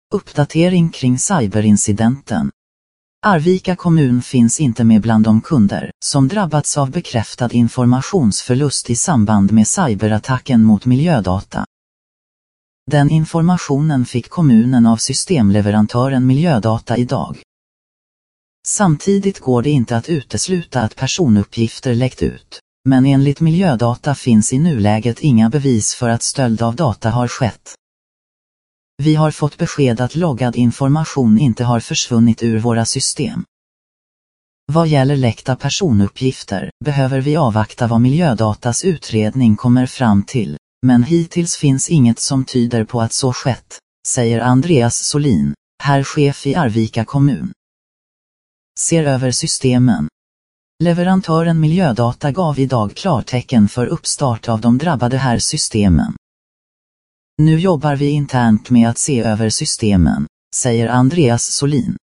Uppdatering kring cyberincidenten. Arvika kommun finns inte med bland de kunder som drabbats av bekräftad informationsförlust i samband med cyberattacken mot miljödata. Den informationen fick kommunen av systemleverantören Miljödata idag. Samtidigt går det inte att utesluta att personuppgifter läckt ut, men enligt Miljödata finns i nuläget inga bevis för att stöld av data har skett. Vi har fått besked att loggad information inte har försvunnit ur våra system. Vad gäller läckta personuppgifter behöver vi avvakta vad Miljödatas utredning kommer fram till, men hittills finns inget som tyder på att så skett, säger Andreas Solin, chef i Arvika kommun. Ser över systemen. Leverantören Miljödata gav idag klartecken för uppstart av de drabbade systemen. Nu jobbar vi internt med att se över systemen, säger Andreas Solin.